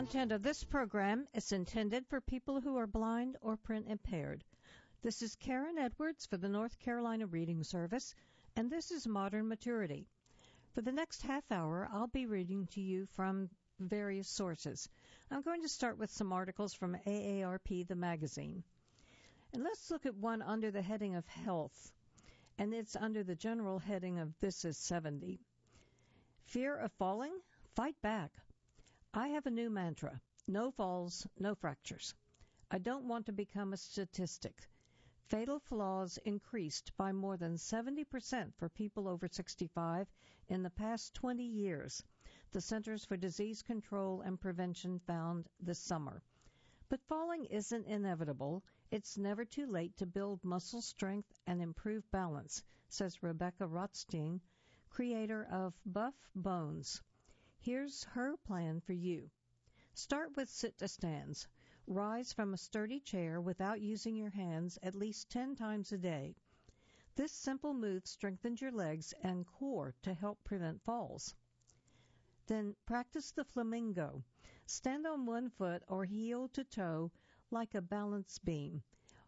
content of this program is intended for people who are blind or print impaired. This is Karen Edwards for the North Carolina Reading Service, and this is Modern Maturity. For the next half hour, I'll be reading to you from various sources. I'm going to start with some articles from AARP, the magazine. And let's look at one under the heading of health, and it's under the general heading of This is 70. Fear of falling? Fight back. I have a new mantra. No falls, no fractures. I don't want to become a statistic. Fatal flaws increased by more than 70% for people over 65 in the past 20 years, the Centers for Disease Control and Prevention found this summer. But falling isn't inevitable. It's never too late to build muscle strength and improve balance, says Rebecca Rothstein, creator of Buff Bones. Here's her plan for you. Start with sit-to-stands. Rise from a sturdy chair without using your hands at least 10 times a day. This simple move strengthens your legs and core to help prevent falls. Then practice the flamingo. Stand on one foot or heel to toe like on a balance beam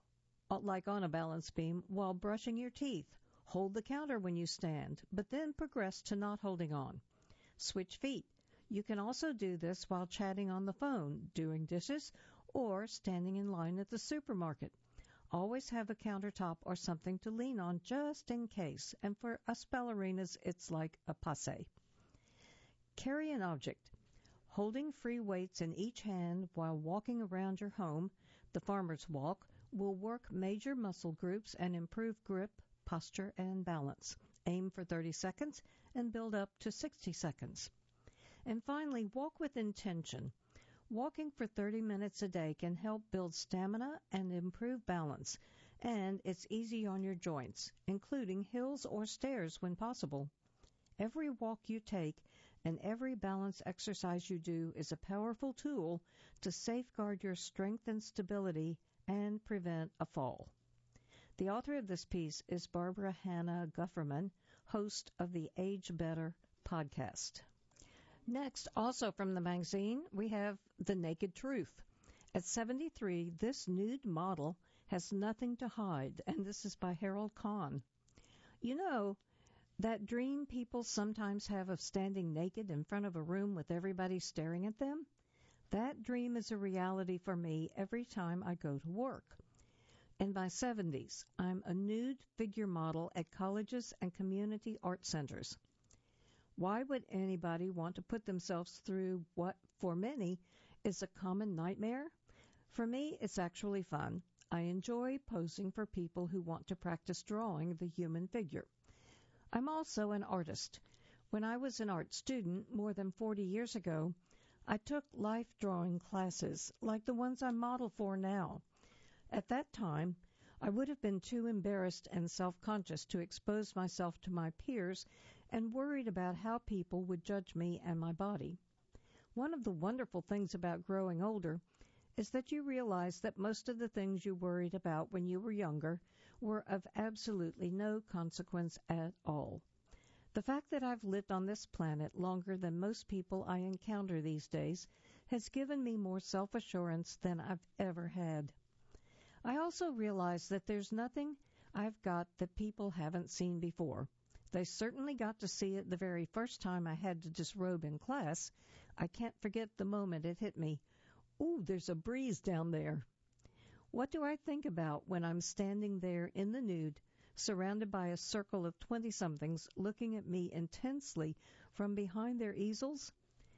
while brushing your teeth. Hold the counter when you stand, but then progress to not holding on. Switch feet. You can also do this while chatting on the phone, doing dishes, or standing in line at the supermarket. Always have a countertop or something to lean on just in case, and for us ballerinas, it's like a passe. Carry an object. Holding free weights in each hand while walking around your home, the farmer's walk, will work major muscle groups and improve grip, posture, and balance. Aim for 30 seconds and build up to 60 seconds. And finally, walk with intention. Walking for 30 minutes a day can help build stamina and improve balance, and it's easy on your joints, including hills or stairs when possible. Every walk you take and every balance exercise you do is a powerful tool to safeguard your strength and stability and prevent a fall. The author of this piece is Barbara Hannah Gufferman, host of the Age Better podcast. Next, also from the magazine, we have The Naked Truth. At 73, this nude model has nothing to hide, and this is by Harold Kahn. You know, that dream people sometimes have of standing naked in front of a room with everybody staring at them? That dream is a reality for me every time I go to work. In my 70s, I'm a nude figure model at colleges and community art centers. Why would anybody want to put themselves through what, for many, is a common nightmare? For me, it's actually fun. I enjoy posing for people who want to practice drawing the human figure. I'm also an artist. When I was an art student more than 40 years ago, I took life drawing classes like the ones I model for now. At that time, I would have been too embarrassed and self-conscious to expose myself to my peers and worried about how people would judge me and my body. One of the wonderful things about growing older is that you realize that most of the things you worried about when you were younger were of absolutely no consequence at all. The fact that I've lived on this planet longer than most people I encounter these days has given me more self-assurance than I've ever had. I also realize that there's nothing I've got that people haven't seen before. They certainly got to see it the very first time I had to disrobe in class. I can't forget the moment it hit me. Ooh, there's a breeze down there. What do I think about when I'm standing there in the nude, surrounded by a circle of 20-somethings looking at me intensely from behind their easels?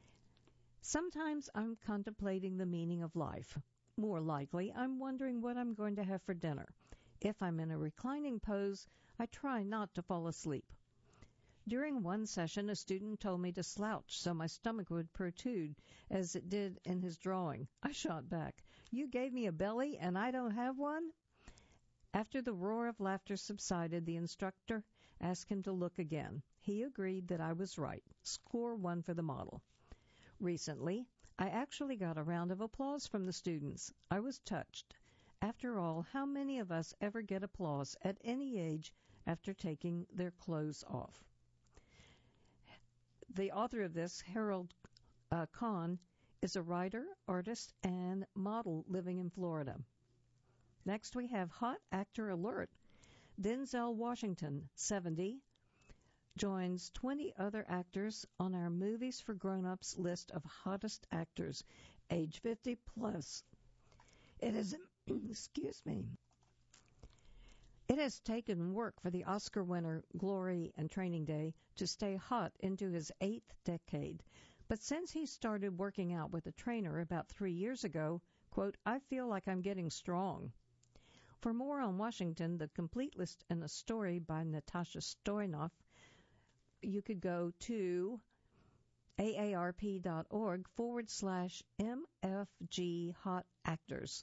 Sometimes I'm contemplating the meaning of life. More likely, I'm wondering what I'm going to have for dinner. If I'm in a reclining pose, I try not to fall asleep. During one session, a student told me to slouch so my stomach would protrude, as it did in his drawing. I shot back, "You gave me a belly and I don't have one?" After the roar of laughter subsided, the instructor asked him to look again. He agreed that I was right. Score 1 for the model. Recently, I actually got a round of applause from the students. I was touched. After all, how many of us ever get applause at any age after taking their clothes off? The author of this, Harold Kahn, is a writer, artist, and model living in Florida. Next, we have Hot Actor Alert. Denzel Washington, 70, joins 20 other actors on our Movies for Grown-Ups list of hottest actors, age 50 plus. It is, excuse me. It has taken work for the Oscar winner Glory and Training Day to stay hot into his 8th decade. But since he started working out with a trainer about 3 years ago, quote, I feel like I'm getting strong. For more on Washington, the complete list and a story by Natasha Stoynoff, you could go to aarp.org/MFG Hot Actors.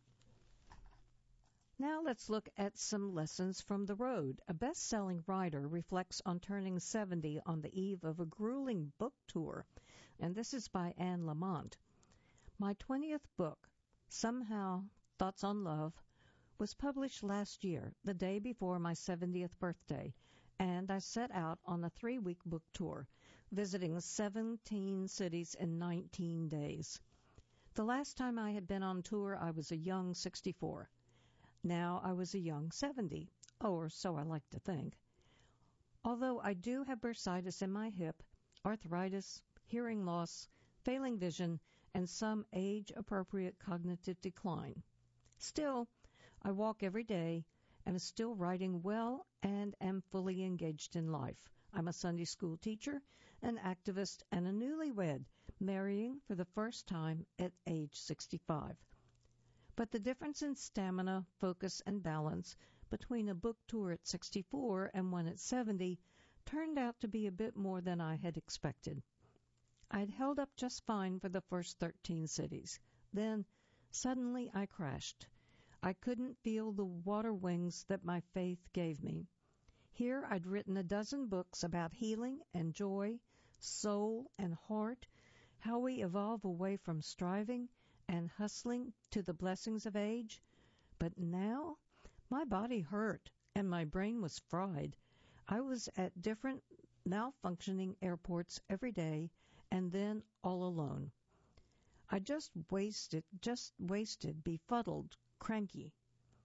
Now let's look at some lessons from the road. A best-selling writer reflects on turning 70 on the eve of a grueling book tour, and this is by Anne Lamott. My 20th book, Somehow Thoughts on Love, was published last year, the day before my 70th birthday, and I set out on a 3-week book tour, visiting 17 cities in 19 days. The last time I had been on tour, I was a young 64. Now I was a young 70, or so I like to think. Although I do have bursitis in my hip, arthritis, hearing loss, failing vision, and some age-appropriate cognitive decline. Still, I walk every day and am still writing well and am fully engaged in life. I'm a Sunday school teacher, an activist, and a newlywed, marrying for the first time at age 65. But the difference in stamina, focus, and balance between a book tour at 64 and one at 70 turned out to be a bit more than I had expected. I'd held up just fine for the first 13 cities. Then, suddenly, I crashed. I couldn't feel the water wings that my faith gave me. Here I'd written a dozen books about healing and joy, soul and heart, how we evolve away from striving and hustling to the blessings of age. But now, my body hurt and my brain was fried. I was at different malfunctioning airports every day and then all alone. I just wasted, befuddled, cranky.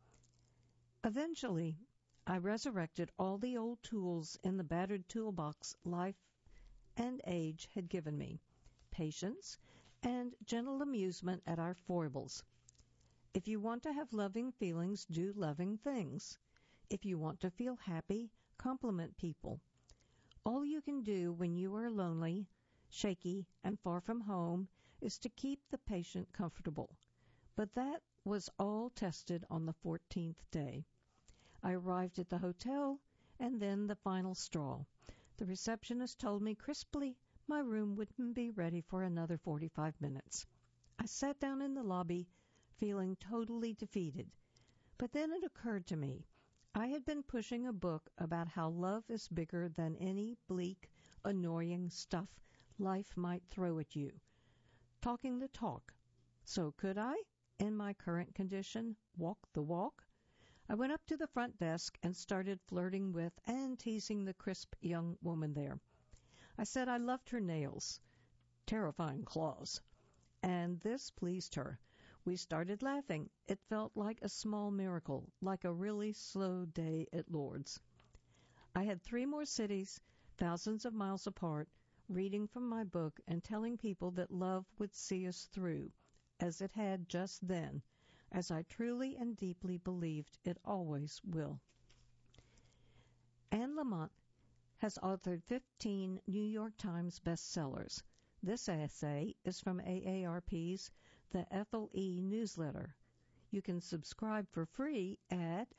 Eventually, I resurrected all the old tools in the battered toolbox life and age had given me. Patience and gentle amusement at our foibles. If you want to have loving feelings, do loving things. If you want to feel happy, compliment people. All you can do when you are lonely, shaky, and far from home is to keep the patient comfortable. But that was all tested on the 14th day. I arrived at the hotel, and then the final straw. The receptionist told me crisply my room wouldn't be ready for another 45 minutes. I sat down in the lobby, feeling totally defeated. But then it occurred to me, I had been pushing a book about how love is bigger than any bleak, annoying stuff life might throw at you. Talking the talk. So could I, in my current condition, walk the walk? I went up to the front desk and started flirting with and teasing the crisp young woman there. I said I loved her nails, terrifying claws, and this pleased her. We started laughing. It felt like a small miracle, like a really slow day at Lourdes. I had 3 more cities, thousands of miles apart, reading from my book and telling people that love would see us through, as it had just then, as I truly and deeply believed it always will. Anne Lamott has authored 15 New York Times bestsellers. This essay is from AARP's The Ethel E. newsletter. You can subscribe for free at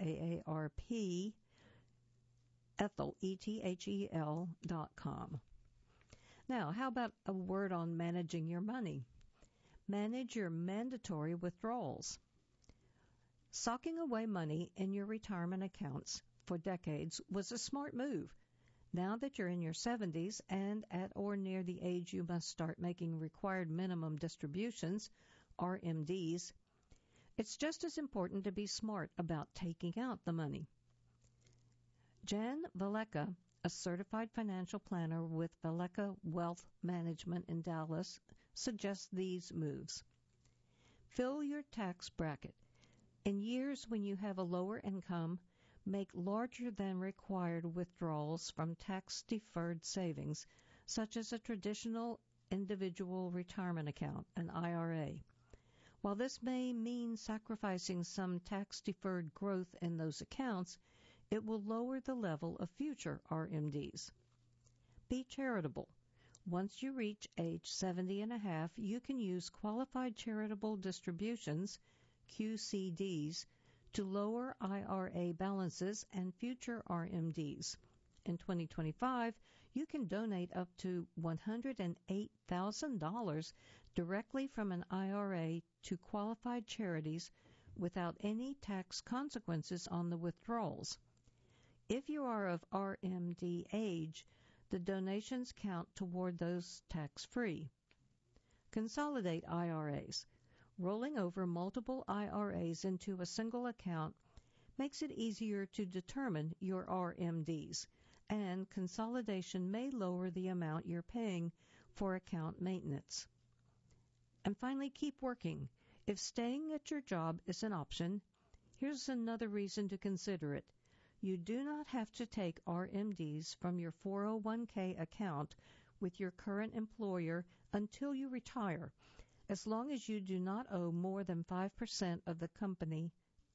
AARP.ethel.com. Now, how about a word on managing your money? Manage your mandatory withdrawals. Socking away money in your retirement accounts for decades was a smart move. Now that you're in your 70s and at or near the age you must start making required minimum distributions, RMDs, it's just as important to be smart about taking out the money. Jan Valeka, a certified financial planner with Valeka Wealth Management in Dallas, suggests these moves. Fill your tax bracket. In years when you have a lower income, make larger than required withdrawals from tax-deferred savings, such as a traditional individual retirement account, an IRA. While this may mean sacrificing some tax-deferred growth in those accounts, it will lower the level of future RMDs. Be charitable. Once you reach age 70 and a half, you can use qualified charitable distributions, QCDs, to lower IRA balances and future RMDs. In 2025, you can donate up to $108,000 directly from an IRA to qualified charities without any tax consequences on the withdrawals. If you are of RMD age, the donations count toward those tax-free. Consolidate IRAs. Rolling over multiple IRAs into a single account makes it easier to determine your RMDs, and consolidation may lower the amount you're paying for account maintenance. And finally, keep working. If staying at your job is an option, here's another reason to consider it. You do not have to take RMDs from your 401k account with your current employer until you retire, as long as you do not own more than 5% of the company,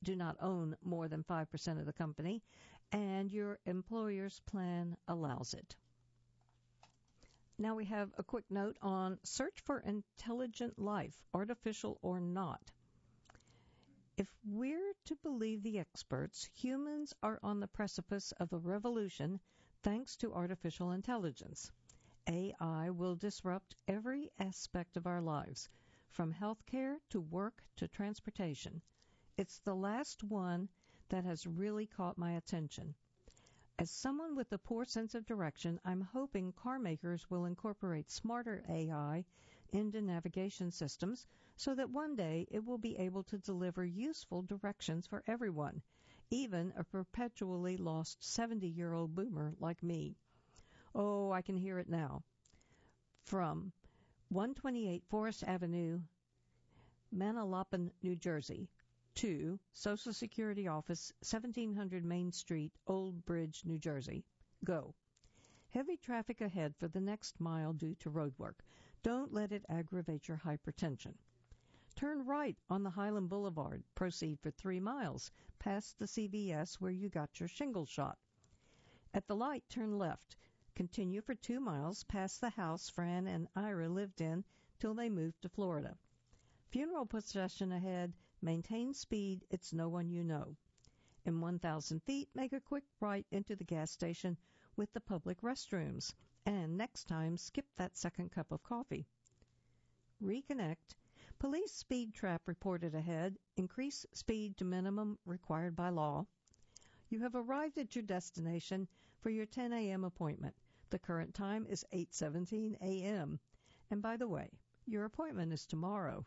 and your employer's plan allows it. Now we have a quick note on search for intelligent life, artificial or not. If we're to believe the experts, humans are on the precipice of a revolution thanks to artificial intelligence. AI will disrupt every aspect of our lives, from healthcare to work to transportation. It's the last one that has really caught my attention. As someone with a poor sense of direction, I'm hoping car makers will incorporate smarter AI into navigation systems so that one day it will be able to deliver useful directions for everyone, even a perpetually lost 70-year-old boomer like me. Oh, I can hear it now. From 128 Forest Avenue, Manalapan, New Jersey, to Social Security Office, 1700 Main Street, Old Bridge, New Jersey. Go. Heavy traffic ahead for the next mile due to roadwork. Don't let it aggravate your hypertension. Turn right on the Highland Boulevard. Proceed for 3 miles, past the CVS where you got your shingle shot. At the light, turn left. Continue for 2 miles, past the house Fran and Ira lived in till they moved to Florida. Funeral procession ahead. Maintain speed. It's no one you know. In 1,000 feet, make a quick right into the gas station with the public restrooms. And next time, skip that second cup of coffee. Reconnect. Police speed trap reported ahead. Increase speed to minimum required by law. You have arrived at your destination for your 10 a.m. appointment. The current time is 8:17 a.m. And by the way, your appointment is tomorrow.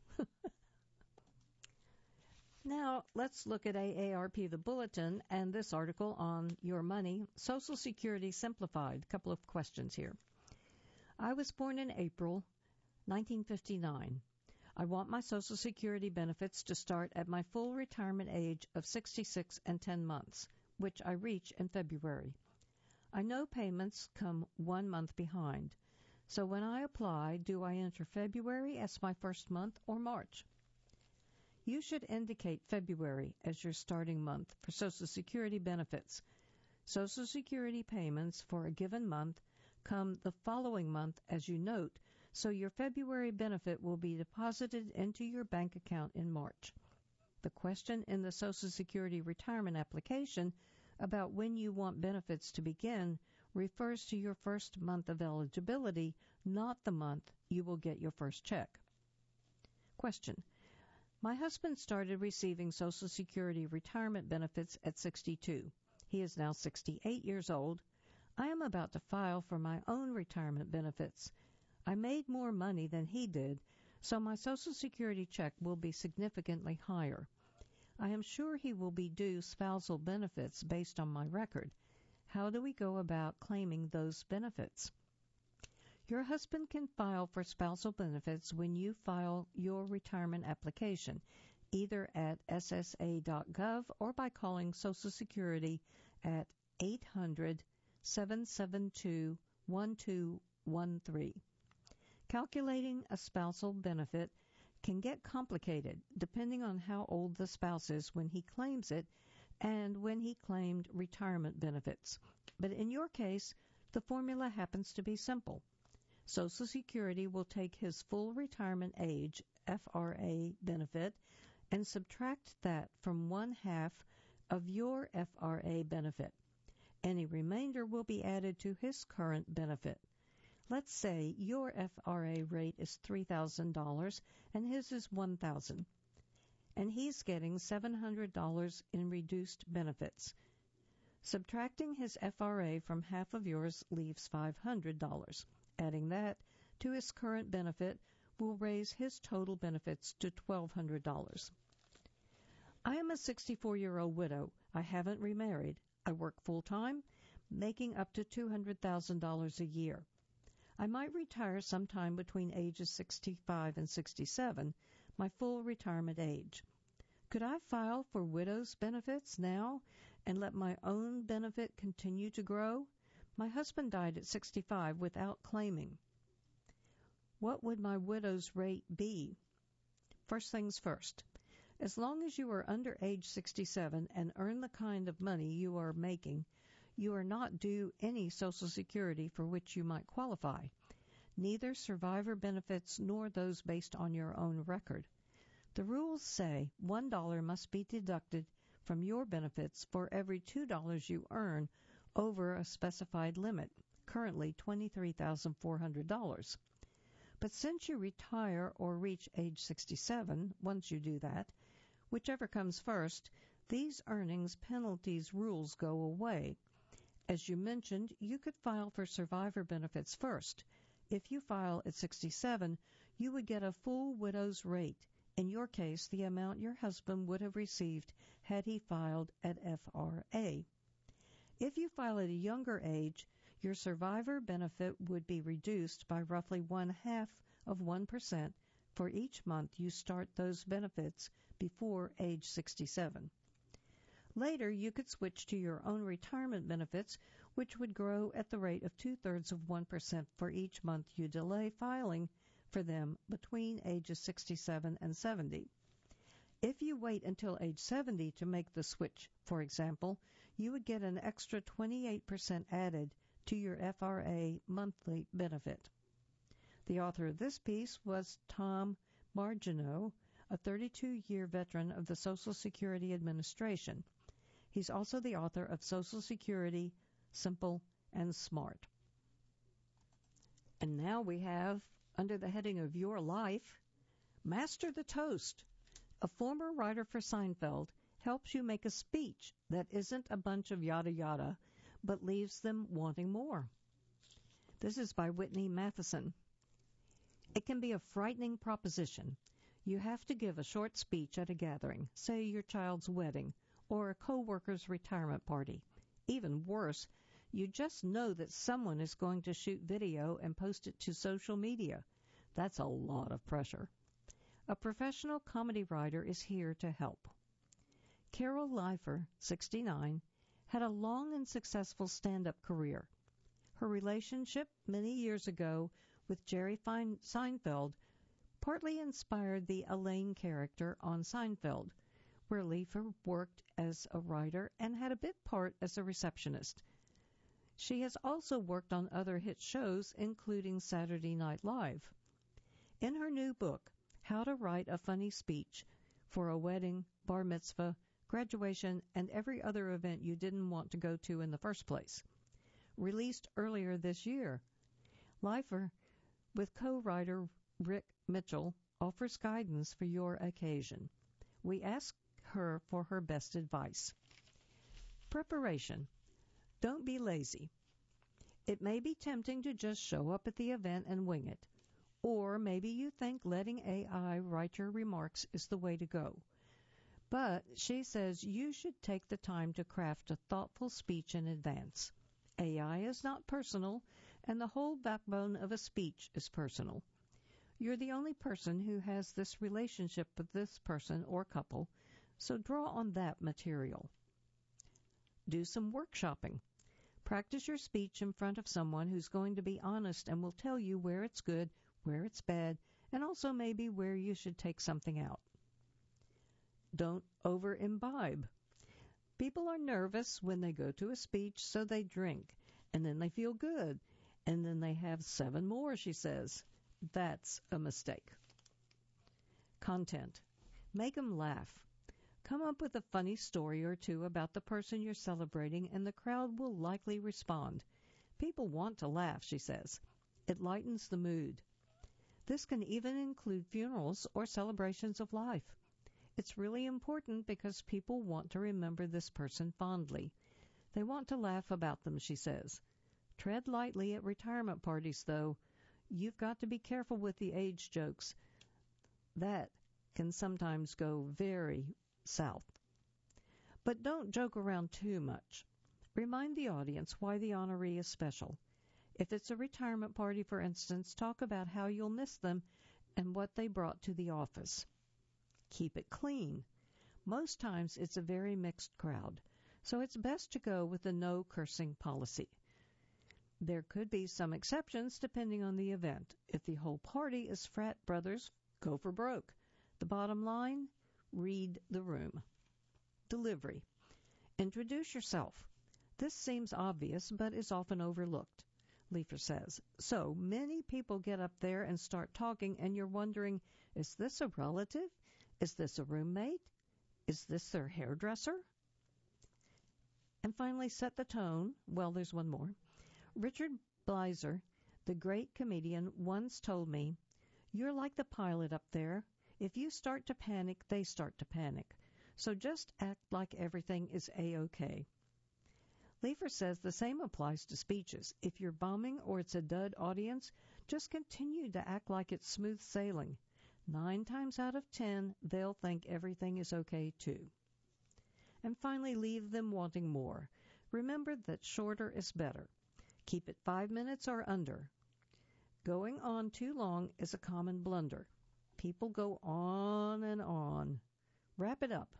Now, let's look at AARP, the Bulletin, and this article on your money, Social Security Simplified. A couple of questions here. I was born in April 1959. I want my Social Security benefits to start at my full retirement age of 66 and 10 months, which I reach in February. I know payments come 1 month behind. So when I apply, do I enter February as my first month or March? You should indicate February as your starting month for Social Security benefits. Social Security payments for a given month come the following month as you note, so your February benefit will be deposited into your bank account in March. The question in the Social Security retirement application about when you want benefits to begin refers to your first month of eligibility, not the month you will get your first check. Question. My husband started receiving Social Security retirement benefits at 62. He is now 68 years old. I am about to file for my own retirement benefits. I made more money than he did, so my Social Security check will be significantly higher. I am sure he will be due spousal benefits based on my record. How do we go about claiming those benefits? Your husband can file for spousal benefits when you file your retirement application, either at ssa.gov or by calling Social Security at 800-772-1213. Calculating a spousal benefit can get complicated depending on how old the spouse is when he claims it and when he claimed retirement benefits. But in your case, the formula happens to be simple. Social Security will take his full retirement age, FRA, benefit and subtract that from 1/2 of your FRA benefit. Any remainder will be added to his current benefit. Let's say your FRA rate is $3,000 and his is $1,000, and he's getting $700 in reduced benefits. Subtracting his FRA from half of yours leaves $500. Adding that to his current benefit will raise his total benefits to $1,200. I am a 64-year-old widow. I haven't remarried. I work full-time, making up to $200,000 a year. I might retire sometime between ages 65 and 67, my full retirement age. Could I file for widow's benefits now and let my own benefit continue to grow? My husband died at 65 without claiming. What would my widow's rate be? First things first. As long as you are under age 67 and earn the kind of money you are making, you are not due any Social Security for which you might qualify, neither survivor benefits nor those based on your own record. The rules say $1 must be deducted from your benefits for every $2 you earn over a specified limit, currently $23,400. But since you retire or reach age 67, once you do that, whichever comes first, these earnings penalties rules go away. As you mentioned, you could file for survivor benefits first. If you file at 67, you would get a full widow's rate, in your case, the amount your husband would have received had he filed at FRA. If you file at a younger age, your survivor benefit would be reduced by roughly 0.5% for each month you start those benefits before age 67. Later, you could switch to your own retirement benefits, which would grow at the rate of 0.2% for each month you delay filing for them between ages 67 and 70. If you wait until age 70 to make the switch, for example, you would get an extra 28% added to your FRA monthly benefit. The author of this piece was Tom Margineau, a 32-year veteran of the Social Security Administration. He's also the author of Social Security, Simple and Smart. And now we have, under the heading of Your Life, Master the Toast. A former writer for Seinfeld helps you make a speech that isn't a bunch of yada yada, but leaves them wanting more. This is by Whitney Matheson. It can be a frightening proposition. You have to give a short speech at a gathering, say your child's wedding, or a co-worker's retirement party. Even worse, you just know that someone is going to shoot video and post it to social media. That's a lot of pressure. A professional comedy writer is here to help. Carol Leifer, 69, had a long and successful stand-up career. Her relationship many years ago with Jerry Seinfeld partly inspired the Elaine character on Seinfeld, where Leifer worked as a writer and had a bit part as a receptionist. She has also worked on other hit shows, including Saturday Night Live. In her new book, How to Write a Funny Speech for a Wedding, Bar Mitzvah, Graduation, and Every Other Event You Didn't Want to Go to in the First Place, released earlier this year, Leifer, with co-writer Rick Mitchell, offers guidance for your occasion. We ask her for her best advice. Preparation. Don't be lazy. It may be tempting to just show up at the event and wing it. Or maybe you think letting AI write your remarks is the way to go. But she says you should take the time to craft a thoughtful speech in advance. AI is not personal, and the whole backbone of a speech is personal. You're the only person who has this relationship with this person or couple, so draw on that material. Do some workshopping. Practice your speech in front of someone who's going to be honest and will tell you where it's good, where it's bad, and also maybe where you should take something out. Don't over-imbibe. People are nervous when they go to a speech, so they drink, and then they feel good, and then they have 7 more, she says. That's a mistake. Content. Make them laugh. Come up with a funny story or two about the person you're celebrating, and the crowd will likely respond. People want to laugh, she says. It lightens the mood. This can even include funerals or celebrations of life. It's really important because people want to remember this person fondly. They want to laugh about them, she says. Tread lightly at retirement parties, though. You've got to be careful with the age jokes. That can sometimes go very south. But don't joke around too much. Remind the audience why the honoree is special. If it's a retirement party, for instance, talk about how you'll miss them and what they brought to the office. Keep it clean. Most times it's a very mixed crowd, so it's best to go with a no cursing policy. There could be some exceptions depending on the event. If the whole party is frat brothers, go for broke. The bottom line, read the room. Delivery. Introduce yourself. This seems obvious, but is often overlooked, Leifer says. So many people get up there and start talking, and you're wondering, is this a relative? Is this a roommate? Is this their hairdresser? And finally, set the tone. Well, there's one more. Richard Bleiser, the great comedian, once told me, "You're like the pilot up there. If you start to panic, they start to panic. So just act like everything is A-OK." Leifer says the same applies to speeches. If you're bombing or it's a dud audience, just continue to act like it's smooth sailing. 9 times out of 10, they'll think everything is okay too. And finally, leave them wanting more. Remember that shorter is better. Keep it 5 minutes or under. Going on too long is a common blunder. People go on and on. Wrap it up.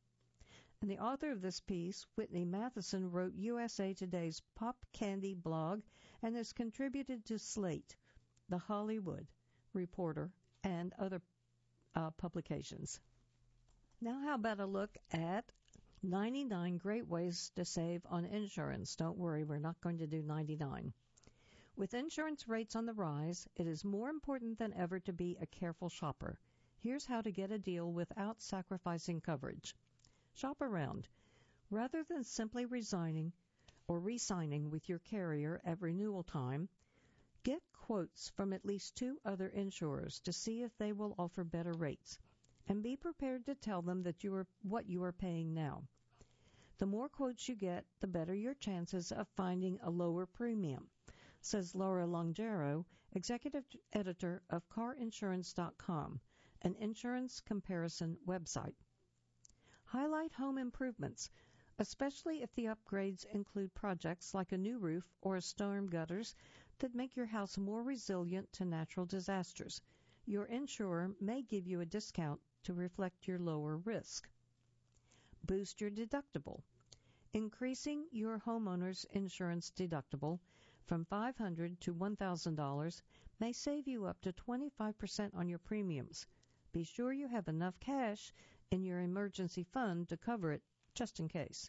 And the author of this piece, Whitney Matheson, wrote USA Today's Pop Candy blog and has contributed to Slate, The Hollywood Reporter, and other publications. Now how about a look at 99 great ways to save on insurance. Don't worry, we're not going to do 99. With insurance rates on the rise, it is more important than ever to be a careful shopper. Here's how to get a deal without sacrificing coverage. Shop around. Rather than simply resigning or re-signing with your carrier at renewal time, get quotes from at least 2 other insurers to see if they will offer better rates, and be prepared to tell them that what you are paying now. The more quotes you get, the better your chances of finding a lower premium, says Laura Longero, executive editor of CarInsurance.com, an insurance comparison website. Highlight home improvements, especially if the upgrades include projects like a new roof or storm gutters that make your house more resilient to natural disasters. Your insurer may give you a discount to reflect your lower risk. Boost your deductible. Increasing your homeowner's insurance deductible from $500 to $1,000 may save you up to 25% on your premiums. Be sure you have enough cash in your emergency fund to cover it, just in case.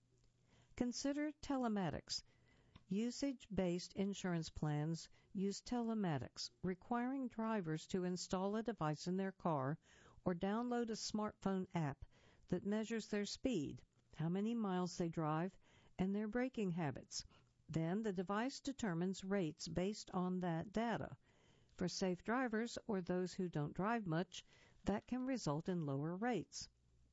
Consider telematics. Usage-based insurance plans use telematics, requiring drivers to install a device in their car or download a smartphone app that measures their speed, how many miles they drive, and their braking habits. Then the device determines rates based on that data. For safe drivers or those who don't drive much, that can result in lower rates.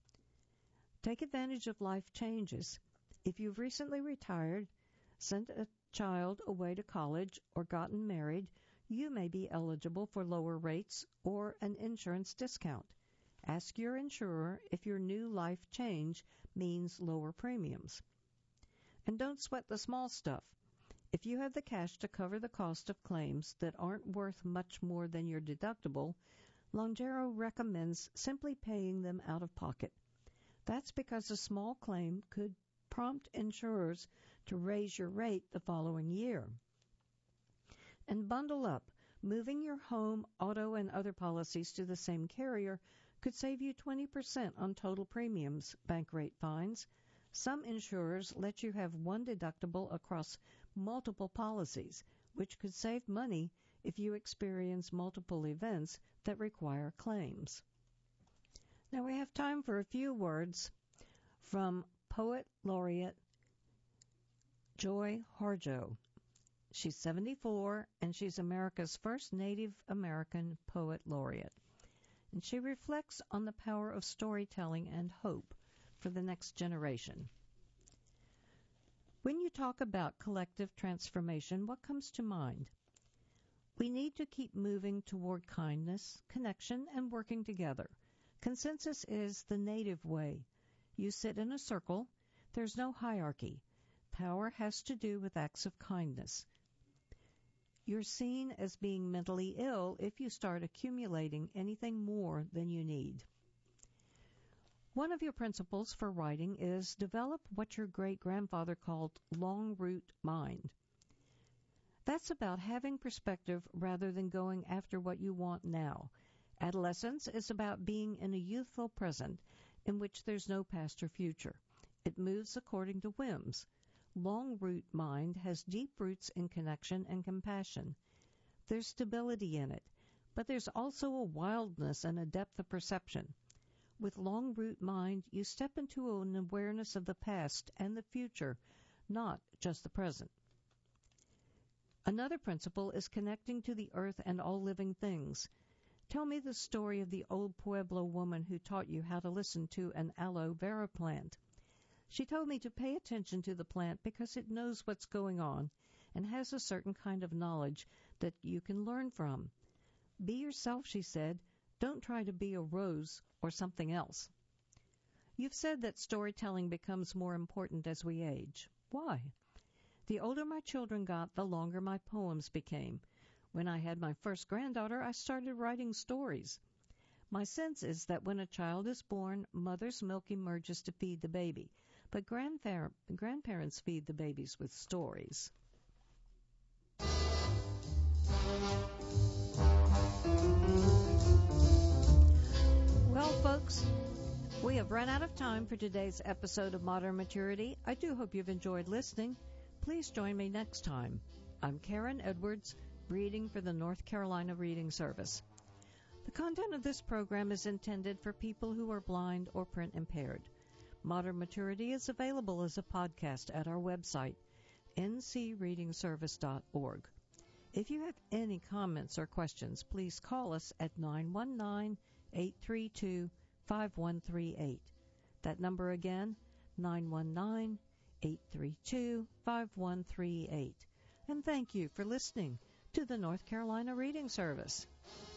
Take advantage of life changes. If you've recently retired, sent a child away to college, or gotten married, you may be eligible for lower rates or an insurance discount. Ask your insurer if your new life change means lower premiums. And don't sweat the small stuff. If you have the cash to cover the cost of claims that aren't worth much more than your deductible, Longero recommends simply paying them out of pocket. That's because a small claim could prompt insurers to raise your rate the following year. And bundle up. Moving your home, auto, and other policies to the same carrier could save you 20% on total premiums, bank rate finds. Some insurers let you have one deductible across multiple policies, which could save money if you experience multiple events that require claims. Now we have time for a few words from Poet Laureate Joy Harjo. She's 74, and she's America's first Native American Poet Laureate. And she reflects on the power of storytelling and hope for the next generation. When you talk about collective transformation, what comes to mind? We need to keep moving toward kindness, connection, and working together. Consensus is the native way. You sit in a circle. There's no hierarchy. Power has to do with acts of kindness. You're seen as being mentally ill if you start accumulating anything more than you need. One of your principles for writing is develop what your great-grandfather called long route mind. That's about having perspective rather than going after what you want now. Adolescence is about being in a youthful present in which there's no past or future. It moves according to whims. Long route mind has deep roots in connection and compassion. There's stability in it, but there's also a wildness and a depth of perception. With long route mind, you step into an awareness of the past and the future, not just the present. Another principle is connecting to the earth and all living things. Tell me the story of the old Pueblo woman who taught you how to listen to an aloe vera plant. She told me to pay attention to the plant because it knows what's going on and has a certain kind of knowledge that you can learn from. Be yourself, she said. Don't try to be a rose or something else. You've said that storytelling becomes more important as we age. Why? The older my children got, the longer my poems became. When I had my first granddaughter, I started writing stories. My sense is that when a child is born, mother's milk emerges to feed the baby. But grandparents feed the babies with stories. Well, folks, we have run out of time for today's episode of Modern Maturity. I do hope you've enjoyed listening. Please join me next time. I'm Karen Edwards, reading for the North Carolina Reading Service. The content of this program is intended for people who are blind or print impaired. Modern Maturity is available as a podcast at our website, ncreadingservice.org. If you have any comments or questions, please call us at 919-832-5138. That number again, 919-832-5138. And thank you for listening to the North Carolina Reading Service.